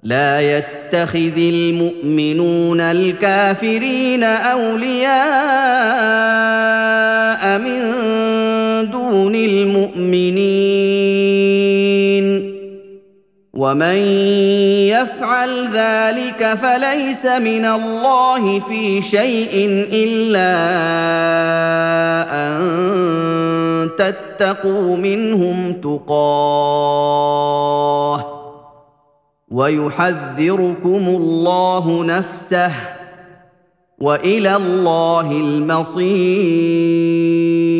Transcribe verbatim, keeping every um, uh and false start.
لا يتخذ المؤمنون الكافرين أولياء من دون المؤمنين ومن يفعل ذلك فليس من الله في شيء إلا أن تتقوا منهم تقاه ويحذركم الله نفسه وإلى الله المصير.